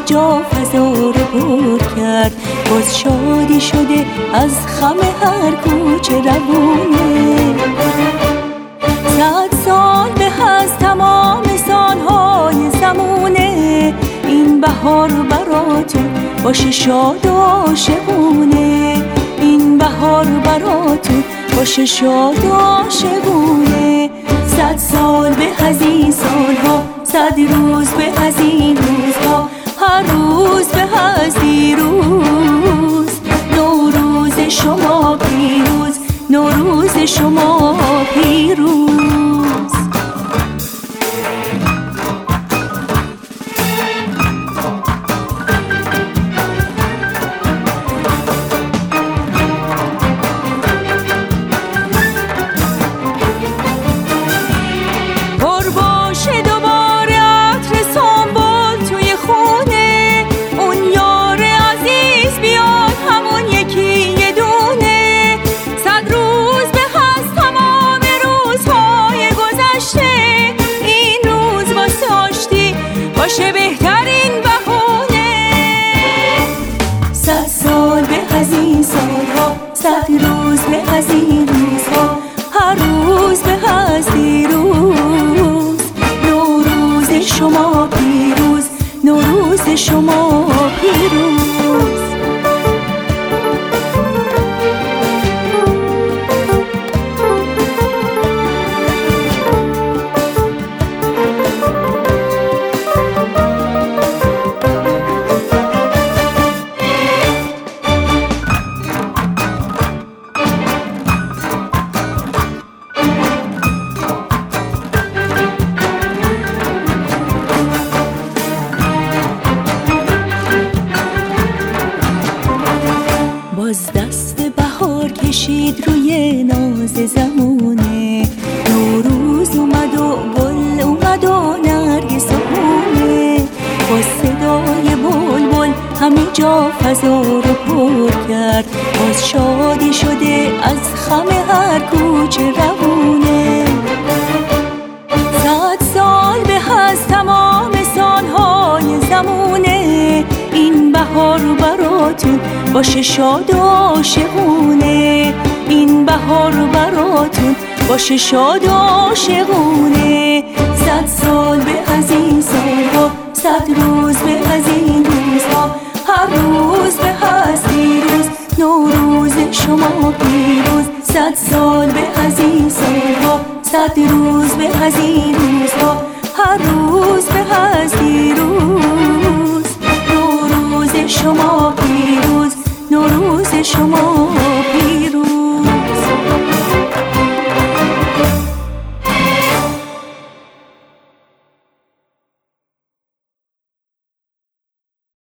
جا فضا رو پر کرد. باز شادی شده از خم هر کوچه روونه. 100 سال به از تمام سالهای زمونه. این بهار براتون باشه شاد و عاشقونه. این بهار براتون باشه شاد و عاشقونه. 100 سال به از این سالها، 100 روز به از این روزها، هر روز به از این روز. نوروز شما پیروز، نوروز شما پیروز. باشه بهترین بهونه. 100 سال به از این سالها، 100 روز به از این روزها، هر روز به از این روز. نوروز شما پیروز، نوروز شما پیروز. باز دست بهار کشید روی ناز زمونه. نوروز اومد و گل اومد و نرگس و خونه. با صدای بلبل همه جا فضا رو پر کرد. باز شادی شده از خم هر کوچه روونه. 100 سال به از تمام سالهای زمونه. این بهار براتون باشه شاد و عاشقونه. این بهار براتون باشه شاد و عاشقونه. 100 سال به از این سالها، 100 روز به از این روزها، هر روز به از این روز. نوروز شما پیروز. 100 سال به از این سالها، 100 روز به از این روزها، هر روز به از این روز.